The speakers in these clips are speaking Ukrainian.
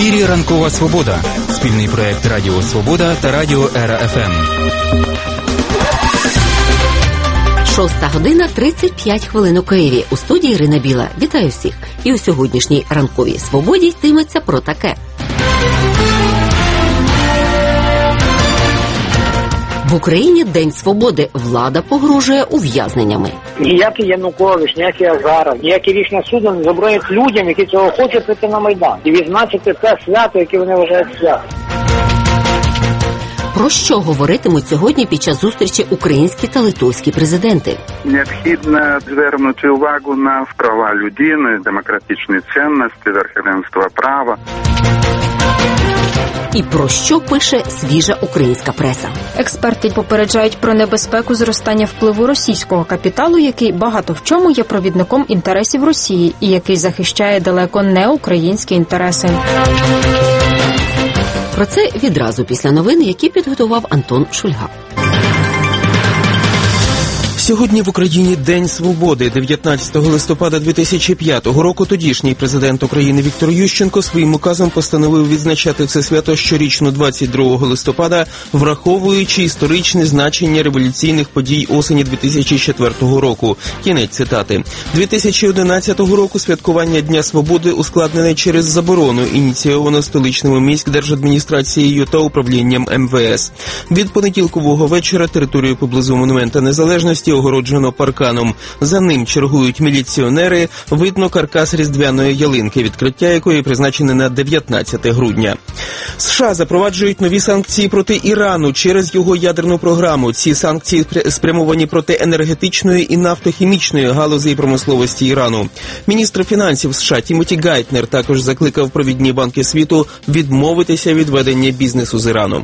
ефірі «Ранкова Свобода» – спільний проєкт Радіо Свобода та Радіо Ера ФМ. 6:35 у Києві. У студії Ірина Біла. Вітаю всіх. І у сьогоднішній «Ранковій Свободі» йтиметься про таке. В Україні День свободи. Влада погрожує ув'язненнями. Ніякий Янукович, ніякий Азаров, ніякі рішення суду не заборонять людям, які цього хочуть, прийти на Майдан і відзначити те свято, яке вони вважають святом. Про що говоритимуть сьогодні під час зустрічі українські та литовські президенти? Необхідно звернути увагу на права людини, демократичні цінності, верховенство права. І про що пише свіжа українська преса? Експерти попереджають про небезпеку зростання впливу російського капіталу, який багато в чому є провідником інтересів Росії і який захищає далеко не українські інтереси. Про це відразу після новин, які підготував Антон Шульга. Сьогодні в Україні День свободи. 19 листопада 2005 року тодішній президент України Віктор Ющенко своїм указом постановив відзначати це свято щорічно 22 листопада, враховуючи історичне значення революційних подій осені 2004 року. Кінець цитати. 2011 року святкування Дня свободи ускладнене через заборону, ініційовано столичними міськдержадміністрацією та управлінням МВС. Від понеділкового вечора територію поблизу Монумента Незалежності огороджено парканом. За ним чергують міліціонери, видно каркас різдвяної ялинки, відкриття якої призначене на 19 грудня. США запроваджують нові санкції проти Ірану через його ядерну програму. Ці санкції спрямовані проти енергетичної і нафтохімічної галузей промисловості Ірану. Міністр фінансів США Тімоті Гайтнер також закликав провідні банки світу відмовитися від ведення бізнесу з Іраном.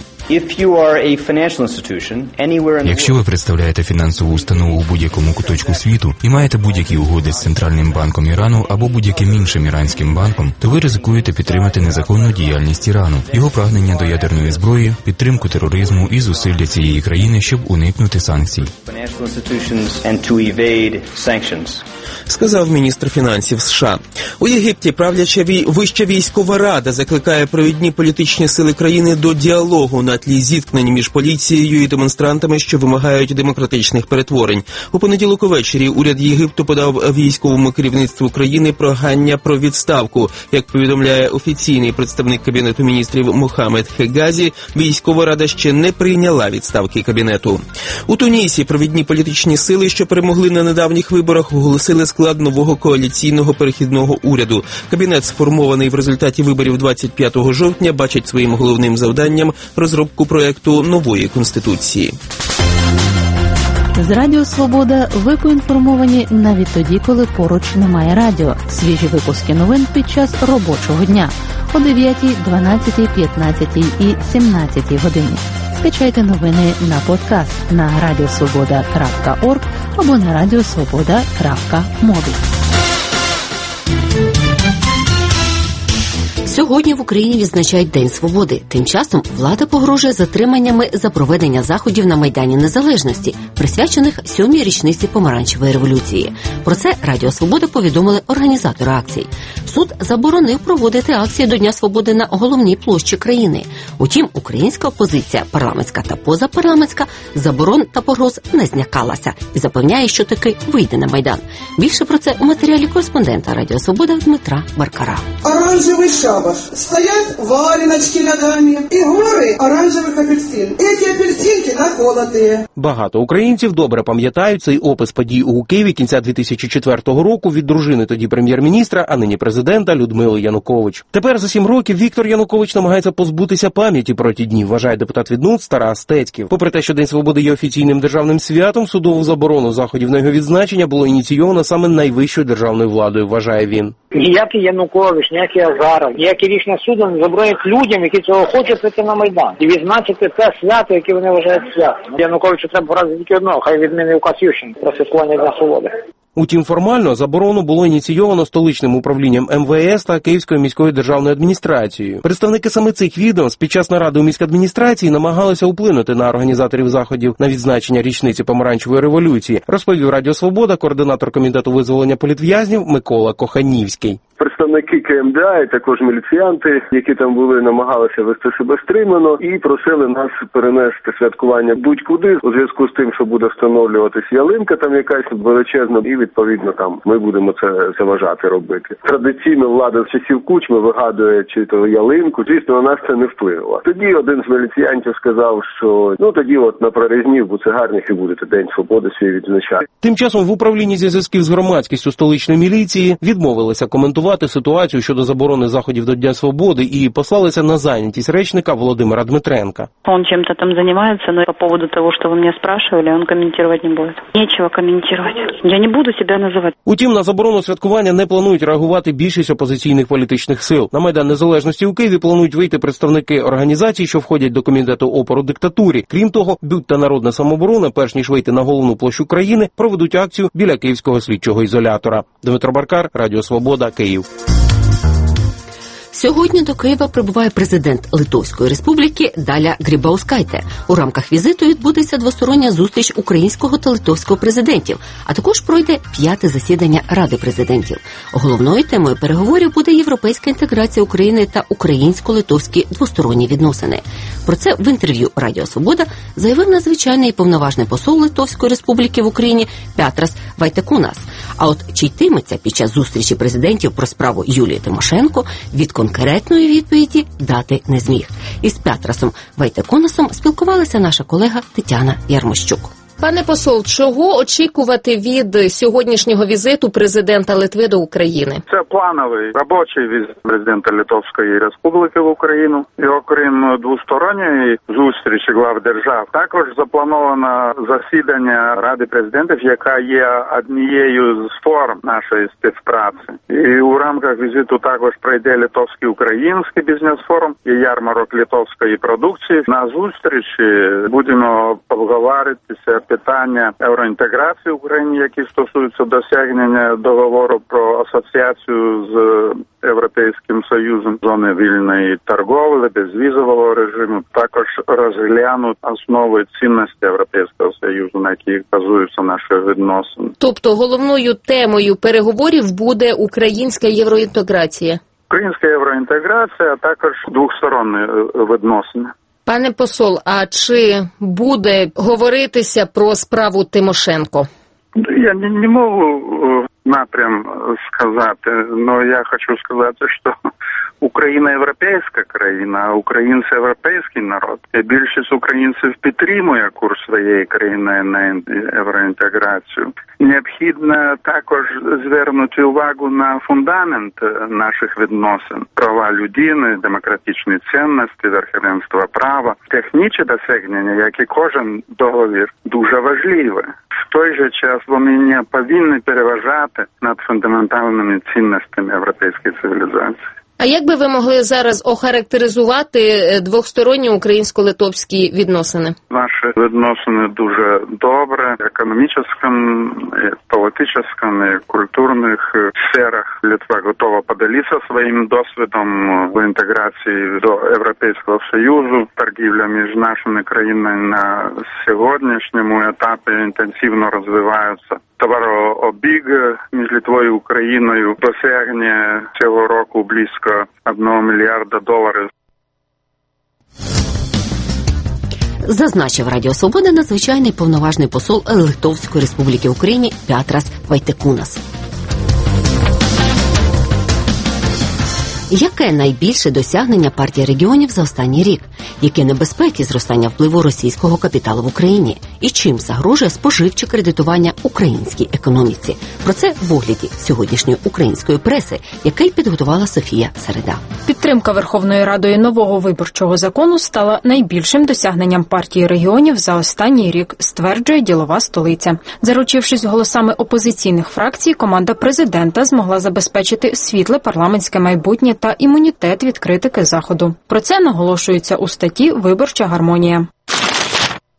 Якщо ви представляєте фінансову установу у будь-якому куточку світу і маєте будь-які угоди з Центральним банком Ірану або будь-яким іншим іранським банком, то ви ризикуєте підтримати незаконну діяльність Ірану, його прагнення до ядерної зброї, підтримку тероризму і зусилля цієї країни, щоб уникнути санкцій. Сказав міністр фінансів США. У Єгипті правляча Вища військова рада закликає провідні політичні сили країни до діалогу на тлі зіткнень між поліцією і демонстрантами, що вимагають демократичних перетворень. У понеділок увечері уряд Єгипту подав військовому керівництву країни прохання про відставку. Як повідомляє офіційний представник Кабінету міністрів Мохамед Хегазі, військова рада ще не прийняла відставки кабінету. У Тунісі провідні політичні сили, що перемогли на недавніх виборах, оголосили склад нового коаліційного перехідного уряду. Кабінет, сформований в результаті виборів 25 жовтня, бачить своїм головним завданням розробку проекту нової конституції. З Радіо Свобода ви поінформовані навіть тоді, коли поруч немає радіо. Свіжі випуски новин під час робочого дня о 9, 12, 15 і 17 годині. Скачайте новини на подкаст на radiosvoboda.org або на radiosvoboda.mobi. Сьогодні в Україні відзначають День свободи. Тим часом влада погрожує затриманнями за проведення заходів на Майдані Незалежності, присвячених 7-й річниці Помаранчевої революції. Про це Радіо Свобода повідомили організатори акцій. Суд заборонив проводити акції до Дня свободи на головній площі країни. Утім, українська опозиція, парламентська та позапарламентська, заборон та погроз не злякалася і запевняє, що таки вийде на Майдан. Більше про це у матеріалі кореспондента Радіо Свобода Дмитра Баркара. Оранжевий шабаш. Стоять валеночки ногами и горы оранжевых апельсин. Эти апельсинки наколотые. Багато українців добре пам'ятають цей опис подій у Києві кінця 2004 року від дружини тоді прем'єр-міністра, а нині президента Людмили Янукович. Тепер за 7 років Віктор Янукович намагається позбутися пам'яті про ті дні, вважає депутат від НУТ Тарас Стецьків. Попри те, що День свободи є офіційним державним святом, судову заборону заходів на його відзначення було ініційовано саме найвищою державною владою, вважає він. Ніякий Янукович, ніякий Азаров, ніякі рішення суду не заборонять людям, які цього хочуть, прийти на Майдан і відзначити те свято, яке вони вважають святом. Януковичу треба поразити тільки одного, хай відмінить указ Ющенка про святкування Дня свободи. Утім, формально заборону було ініційовано столичним управлінням МВС та Київською міською державною адміністрацією. Представники саме цих відомств під час наради у міськадміністрації намагалися вплинути на організаторів заходів на відзначення річниці Помаранчевої революції, розповів Радіо Свобода координатор комітету визволення політв'язнів Микола Коханівський. представники КМДА і також міліціянти, які там були, намагалися вести себе стримано і просили нас перенести святкування будь-куди у зв'язку з тим, що буде встановлюватись ялинка там якась величезна, і відповідно там ми будемо це заважати робити. Традиційно влада з часів Кучми вигадує чи то ялинку, звісно, на нас це не вплинуло. Тоді один з міліціянтів сказав, що тоді на Прорізні в Буцегарнях і будете День Свободи свій відзначати. Тим часом в управлінні зв'язків з громадськістю столичної міліції відмовилися коментувати ситуацію щодо заборони заходів до Дня Свободи і послалися на зайнятість речника Володимира Дмитренка. Он чем-то там занимается, но по поводу того, что вы меня спрашивали, он комментировать не будет. Нечего комментировать. Я не буду себя называть. Утім, на заборону святкування не планують реагувати більшість опозиційних політичних сил. На Майдан Незалежності у Києві планують вийти представники організацій, що входять до комітету опору диктатурі. Крім того, БЮТ та Народна самооборона, перш ніж вийти на головну площу країни, проведуть акцію біля Київського слідчого ізолятора. Дмитро Баркар, Радіо Свобода, Київ. Сьогодні до Києва прибуває президент Литовської Республіки Даля Грібаускайте. У рамках візиту відбудеться двостороння зустріч українського та литовського президентів, а також пройде 5-те засідання Ради президентів. Головною темою переговорів буде європейська інтеграція України та українсько-литовські двосторонні відносини. Про це в інтерв'ю Радіо Свобода заявив надзвичайний і повноважний посол Литовської Республіки в Україні Петрас Вайтекунас. А от чи йтиметься під час зустрічі президентів про справу Юлії Тимошенко, від конкретної відповіді дати не зміг. Із Петрасом Вайтекунасом спілкувалася наша колега Тетяна Ярмощук. Пане посол, чого очікувати від сьогоднішнього візиту президента Литви до України? Це плановий робочий візит президента Литовської Республіки в Україну. І окрім двосторонньої зустрічі глав держав, також заплановано засідання Ради президентів, яка є однією з форм нашої співпраці. І у рамках візиту також пройде литовський український бізнес-форум і ярмарок литовської продукції. На зустрічі будемо обговоритися питання євроінтеграції в Україні, які стосуються досягнення договору про асоціацію з Європейським Союзом, зони вільної торговлі, безвізового режиму. Також розглянуть основи цінності Європейського Союзу, на які базуються наші відносини. Тобто головною темою переговорів буде українська євроінтеграція? Українська євроінтеграція, а також двосторонні відносини. Пане посол, а чи буде говоритися про справу Тимошенко? Я не можу напрям сказати, але я хочу сказати, що Україна європейська країна, а українці європейський народ. І більшість українців підтримує курс своєї країни на євроінтеграцію. Необхідно також звернути увагу на фундамент наших відносин. Права людини, демократичні цінності, верховенство права. Технічні досягнення, як і кожен договір, дуже важливі. В той же час вони не повинні переважати над фундаментальними цінностями європейської цивілізації. А як би ви могли зараз охарактеризувати двосторонні українсько-литовські відносини? Наші відносини дуже добре. В економічному, політичному, культурних сферах Литва готова поділитися своїм досвідом в інтеграції до Європейського Союзу. Торгівля між нашими країнами на сьогоднішньому етапі інтенсивно розвивається. Товарообіг між Литвою і Україною досягне цього року близько $1 мільярда. Зазначив Радіо Свобода надзвичайний повноважний посол Литовської Республіки в Україні Петрас Вайтекунас. Яке найбільше досягнення партії регіонів за останній рік? Які небезпеки зростання впливу російського капіталу в Україні? І чим загрожує споживче кредитування українській економіці? Про це в огляді сьогоднішньої української преси, який підготувала Софія Середа. Підтримка Верховною Радою нового виборчого закону стала найбільшим досягненням партії регіонів за останній рік, стверджує ділова столиця. Заручившись голосами опозиційних фракцій, команда президента змогла забезпечити світле парламентське майбутнє та імунітет від критики Заходу. Про це наголошується у статті «Виборча гармонія».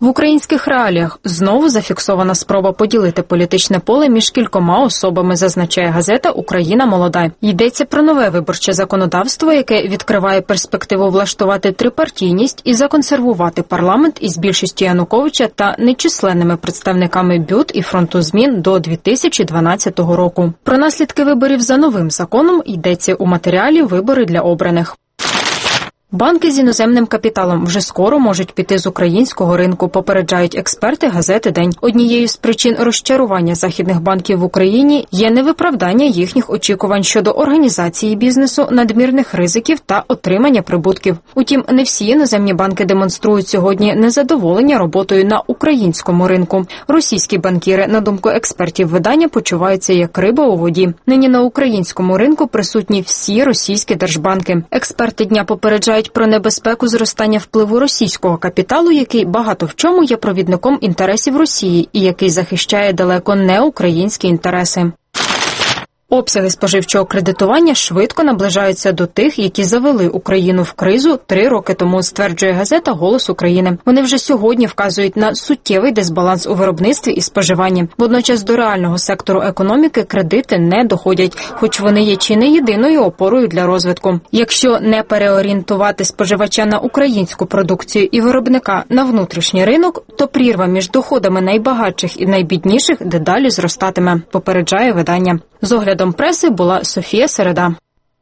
В українських реаліях знову зафіксована спроба поділити політичне поле між кількома особами, зазначає газета «Україна молода». Йдеться про нове виборче законодавство, яке відкриває перспективу влаштувати трипартійність і законсервувати парламент із більшістю Януковича та нечисленними представниками БЮТ і фронту змін до 2012 року. Про наслідки виборів за новим законом йдеться у матеріалі «Вибори для обраних». Банки з іноземним капіталом вже скоро можуть піти з українського ринку, попереджають експерти газети «День». Однією з причин розчарування західних банків в Україні є невиправдання їхніх очікувань щодо організації бізнесу, надмірних ризиків та отримання прибутків. Утім, не всі іноземні банки демонструють сьогодні незадоволення роботою на українському ринку. Російські банкіри, на думку експертів видання, почуваються як риба у воді. Нині на українському ринку присутні всі російські держбанки. Експерти «Дня» попереджають про небезпеку зростання впливу російського капіталу, який багато в чому є провідником інтересів Росії і який захищає далеко не українські інтереси. Обсяги споживчого кредитування швидко наближаються до тих, які завели Україну в кризу 3 роки тому, стверджує газета «Голос України». Вони вже сьогодні вказують на суттєвий дисбаланс у виробництві і споживанні. Водночас до реального сектору економіки кредити не доходять, хоч вони є чи не єдиною опорою для розвитку. Якщо не переорієнтувати споживача на українську продукцію і виробника на внутрішній ринок, то прірва між доходами найбагатших і найбідніших дедалі зростатиме, попереджає видання. З оглядом преси була Софія Середа.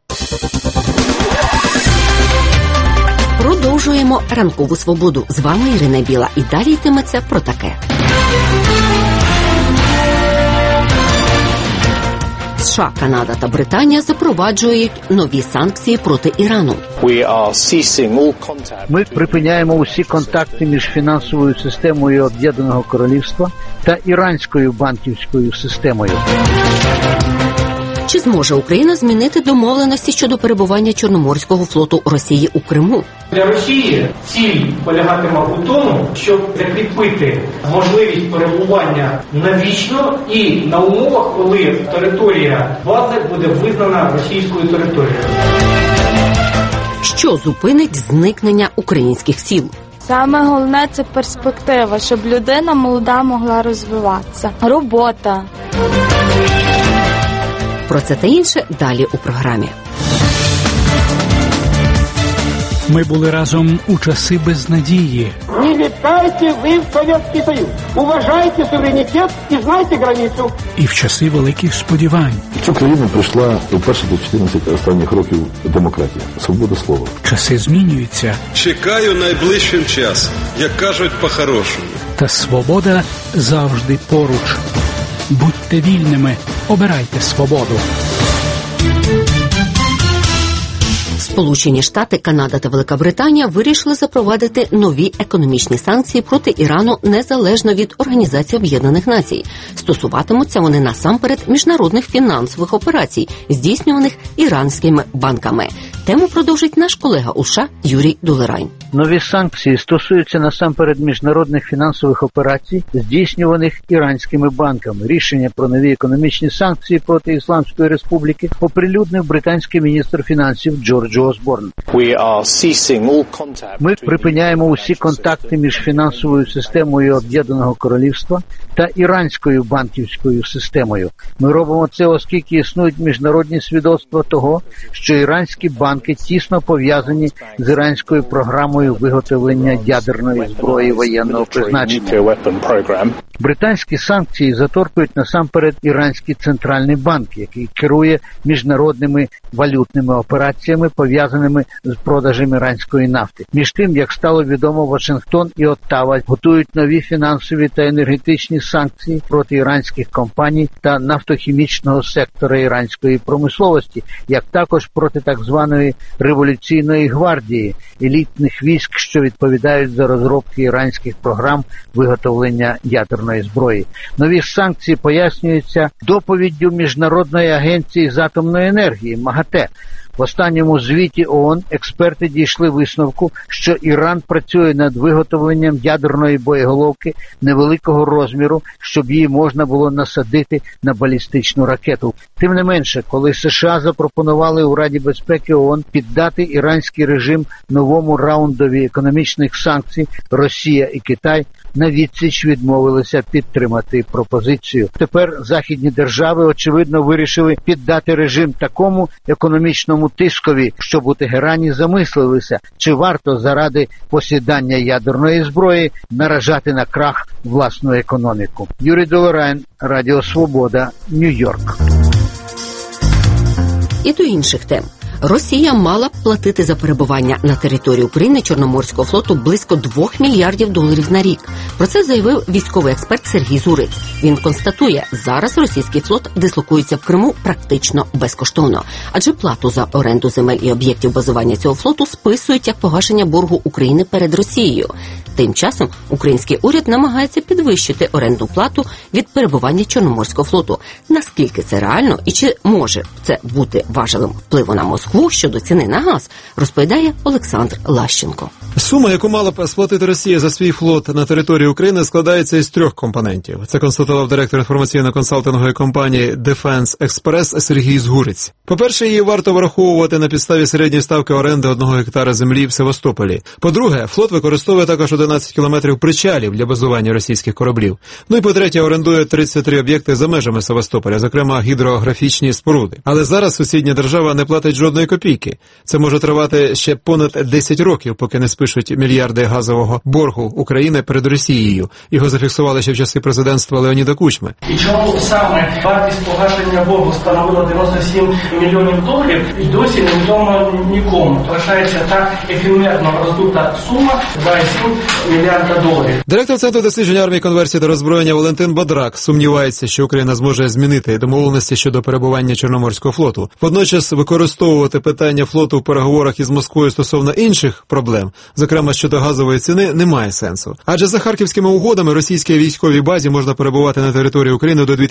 Продовжуємо ранкову свободу. З вами Ірина Біла. І далі йтиметься про таке. США, Канада та Британія запроваджують нові санкції проти Ірану. Ми припиняємо усі контакти між фінансовою системою Об'єднаного Королівства та іранською банківською системою. Чи зможе Україна змінити домовленості щодо перебування Чорноморського флоту Росії у Криму? Для Росії ціль полягатиме у тому, щоб закріпити можливість перебування навічно і на умовах, коли територія бази буде визнана російською територією. Що зупинить зникнення українських сіл? Саме головне – це перспектива, щоб людина молода могла розвиватися. Робота. Про це та інше далі у програмі. Ми були разом у часи безнадії. Не вітайте ви в Совєтський Союз. Уважайте суверенітет і знайте границю. І в часи великих сподівань. В цю країну прийшла вперше до 14 останніх років демократія, свобода слова. Часи змінюються. Чекаю найближчим часом, як кажуть по-хорошому. Та свобода завжди поруч. Будьте вільними, обирайте свободу. Сполучені Штати, Канада та Велика Британія вирішили запровадити нові економічні санкції проти Ірану незалежно від Організації Об'єднаних Націй. Стосуватимуться вони насамперед міжнародних фінансових операцій, здійснюваних іранськими банками. Тему продовжить наш колега у США Юрій Дулерайн. Нові санкції стосуються насамперед міжнародних фінансових операцій, здійснюваних іранськими банками. Рішення про нові економічні санкції проти Ісламської Республіки оприлюднив британський міністр фінансів Джордж Осборн. Ми припиняємо усі контакти між фінансовою системою Об'єднаного Королівства та іранською банківською системою. Ми робимо це, оскільки існують міжнародні свідоцтва того, що іранські банки тісно пов'язані з іранською програмою виготовлення ядерної зброї воєнного призначення. Британські санкції заторкують насамперед іранський центральний банк, який керує міжнародними валютними операціями, пов'язаними з продажем іранської нафти. Між тим, як стало відомо, Вашингтон і Оттава готують нові фінансові та енергетичні санкції проти іранських компаній та нафтохімічного сектора іранської промисловості, як також проти так званої революційної гвардії, елітних військ, що відповідають за розробки іранських програм виготовлення ядерної зброї. Нові санкції пояснюються доповіддю Міжнародної агенції з атомної енергії МАГАТЕ. В останньому звіті ООН експерти дійшли висновку, що Іран працює над виготовленням ядерної боєголовки невеликого розміру, щоб її можна було насадити на балістичну ракету. Тим не менше, коли США запропонували у Раді безпеки ООН піддати іранський режим новому раундові економічних санкцій, Росія і Китай на відсіч відмовилися підтримати пропозицію. Тепер західні держави, очевидно, вирішили піддати режим такому економічному тискові, щоб у Тегерані замислилися, чи варто заради посідання ядерної зброї наражати на крах власну економіку. Юрій Долорайн, Радіо Свобода, Нью-Йорк. І до інших тем. Росія мала б платити за перебування на території України Чорноморського флоту близько $2 мільярдів на рік. Про це заявив військовий експерт Сергій Зуриць. Він констатує, зараз російський флот дислокується в Криму практично безкоштовно. Адже плату за оренду земель і об'єктів базування цього флоту списують як погашення боргу України перед Росією. Тим часом український уряд намагається підвищити орендну плату від перебування Чорноморського флоту. Наскільки це реально і чи може це бути важелем впливу на Москву щодо ціни на газ, розповідає Олександр Лащенко. Сума, яку мала б сплатити Росія за свій флот на території України, складається із 3 компонентів. Це констатував директор інформаційно-консалтингової компанії Defense Express Сергій Згуриць. По-перше, її варто враховувати на підставі середньої ставки оренди 1 гектара землі в Севастополі. По-друге, флот використовує також 11 кілометрів причалів для базування російських кораблів. Ну і по-третє, орендує 33 об'єкти за межами Севастополя, зокрема гідрографічні споруди. Але зараз сусідня держава не платить жодної копійки. Це може тривати ще понад 10 років, поки не спишуть мільярди газового боргу України перед Росією. Його зафіксували ще в часи президентства Леоніда Кучми. І чому саме вартість погашення боргу становила $97 мільйонів і досі невідомо нікому. Залишається так ефемерно роздута сума $2,7 мільярда. Директор Центру досліджень армії, конверсії та роззброєння Валентин Бодрак сумнівається, що Україна зможе змінити домовленості щодо перебування Чорноморського флоту. Водночас використовувати питання флоту в переговорах із Москвою стосовно інших проблем, зокрема щодо газової ціни, немає сенсу. Адже за харківськими угодами російській військовій базі можна перебувати на території України до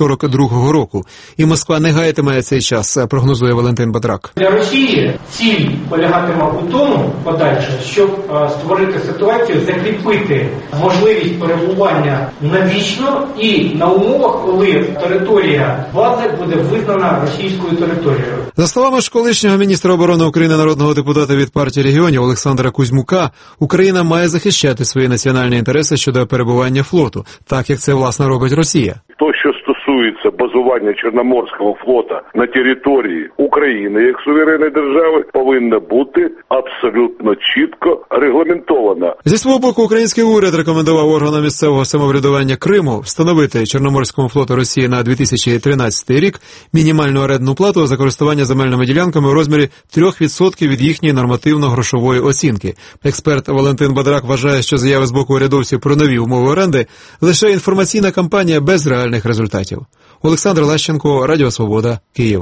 2042 року. І Москва не гаятиме цей час, прогнозує Валентин Бодрак. Для Росії ціль полягатиме у тому, подальше, щоб створити ситуацію, закріпити можливість перебування навічно і на умовах, коли територія бази буде визнана російською територією. За словами ж колишнього міністра оборони України, народного депутата від партії регіонів Олександра Кузьмука, Україна має захищати свої національні інтереси щодо перебування флоту, так як це, власне, робить Росія. То, що стосується базування Чорноморського флота на території України як суверенної держави, повинна бути абсолютно чітко регламентована. Зі свого боку, український уряд рекомендував органам місцевого самоврядування Криму встановити Чорноморському флоту Росії на 2013 рік мінімальну орендну плату за користування земельними ділянками у розмірі 3% від їхньої нормативно-грошової оцінки. Експерт Валентин Бодрак вважає, що заяви з боку урядовців про нові умови оренди – лише інформаційна кампанія без реальних результатів. Олександр Лащенко, Радіо Свобода, Київ.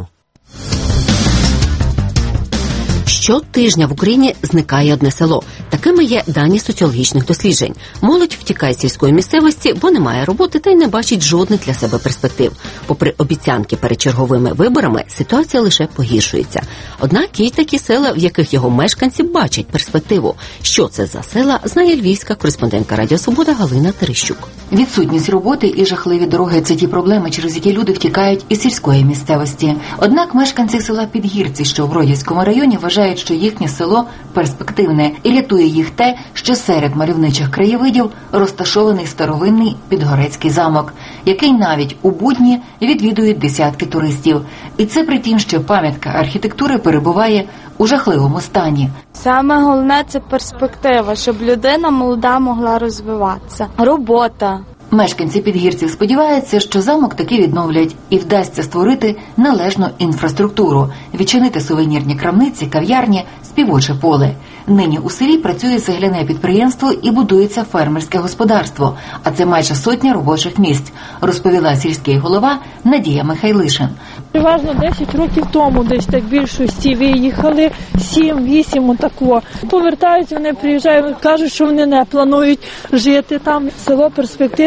Щотижня в Україні зникає одне село. Такими є дані соціологічних досліджень. Молодь втікає з сільської місцевості, бо немає роботи та й не бачить жодних для себе перспектив. Попри обіцянки перед черговими виборами, ситуація лише погіршується. Однак є й такі села, в яких його мешканці бачать перспективу. Що це за села, знає львівська кореспондентка Радіо Свобода Галина Терещук. Відсутність роботи і жахливі дороги – це ті проблеми, через які люди втікають із сільської місцевості. Однак мешканці села Підгірці, що в Бродівському районі, вважають, що їхнє село перспективне і рятує їх те, що серед мальовничих краєвидів розташований старовинний Підгорецький замок, який навіть у будні відвідують десятки туристів. І це при тім, що пам'ятка архітектури перебуває у жахливому стані. Саме головне – це перспектива, щоб людина молода могла розвиватися. Робота. Мешканці Підгірців сподіваються, що замок таки відновлять і вдасться створити належну інфраструктуру, відчинити сувенірні крамниці, кав'ярні, співоче поле. Нині у селі працює цегляне підприємство і будується фермерське господарство, а це майже 100 робочих місць, розповіла сільський голова Надія Михайлишин. Переважно 10 років тому десь так більшості виїхали, 7-8 отако. Повертаються, вони приїжджають, кажуть, що вони не планують жити там. Село перспективне.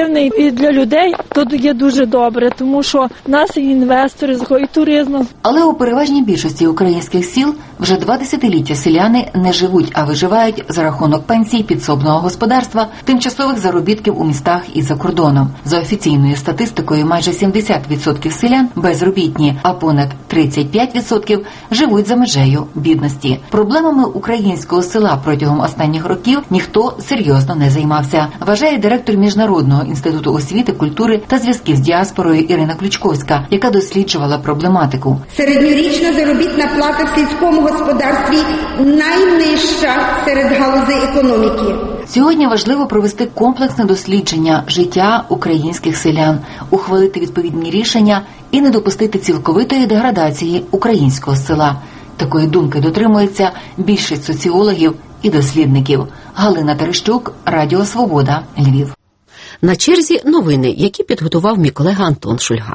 перспективний і для людей тут є дуже добре, тому що в нас і інвестори, і туризм. Але у переважній більшості українських сіл вже 2 десятиліття селяни не живуть, а виживають за рахунок пенсій, підсобного господарства, тимчасових заробітків у містах і за кордоном. За офіційною статистикою, майже 70% селян безробітні, а понад 35% живуть за межею бідності. Проблемами українського села протягом останніх років ніхто серйозно не займався, вважає директор Міжнародного інституту освіти, культури та зв'язків з діаспорою Ірина Ключковська, яка досліджувала проблематику. Середньорічна заробітна плата в сільському господарстві найнижча серед галузей економіки. Сьогодні важливо провести комплексне дослідження життя українських селян, ухвалити відповідні рішення і не допустити цілковитої деградації українського села. Такої думки дотримується більшість соціологів і дослідників. Галина Терещук, Радіо Свобода, Львів. На черзі новини, які підготував мій колега Антон Шульга.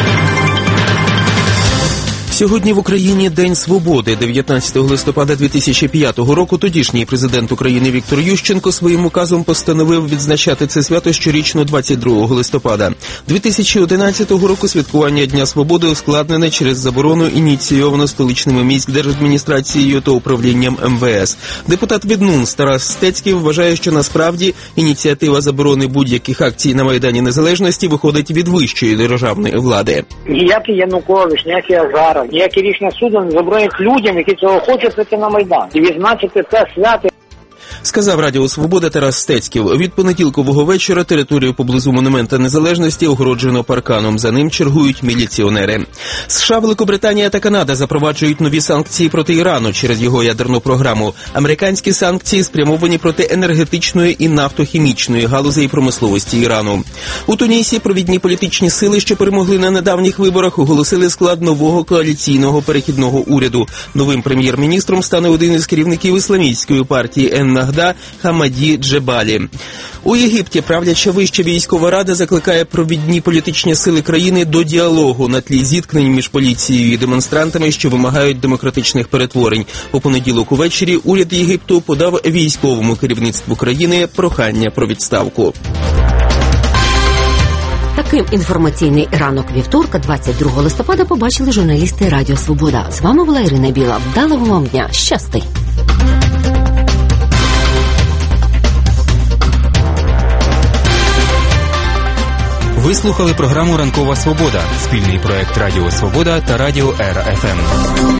Сьогодні в Україні День Свободи. 19 листопада 2005 року тодішній президент України Віктор Ющенко своїм указом постановив відзначати це свято щорічно 22 листопада. 2011 року святкування Дня Свободи ускладнене через заборону, ініційовано столичними міськдержадміністрацією та управлінням МВС. Депутат від НУНС Тарас Стецьків вважає, що насправді ініціатива заборони будь-яких акцій на Майдані Незалежності виходить від вищої державної влади. Ніякий Янукович, ніякий Азаров, ніяке рішення суду не заборонять людям, які цього хочуть, прийти на Майдан і відзначити це свято. Сказав Радіо Свобода Тарас Стецьків. Від понеділкового вечора територію поблизу Монумента Незалежності огороджено парканом. За ним чергують міліціонери. США, Великобританія та Канада запроваджують нові санкції проти Ірану через його ядерну програму. Американські санкції спрямовані проти енергетичної і нафтохімічної галузей промисловості Ірану. У Тунісі провідні політичні сили, що перемогли на недавніх виборах, оголосили склад нового коаліційного перехідного уряду. Новим прем'єр-міністром стане один із керівників ісламістської партії Ен-Нагда Хамаді Джебалі. У Єгипті правляча вища військова рада закликає провідні політичні сили країни до діалогу на тлі зіткнень між поліцією і демонстрантами, що вимагають демократичних перетворень. У понеділок увечері уряд Єгипту подав військовому керівництву країни прохання про відставку. Таким інформаційний ранок вівторка, 22 листопада, побачили журналісти Радіо Свобода. З вами була Ірина Біла. Вдалого вам дня. Щасти! Ви слухали програму «Ранкова Свобода» – спільний проект Радіо Свобода та Радіо РФМ.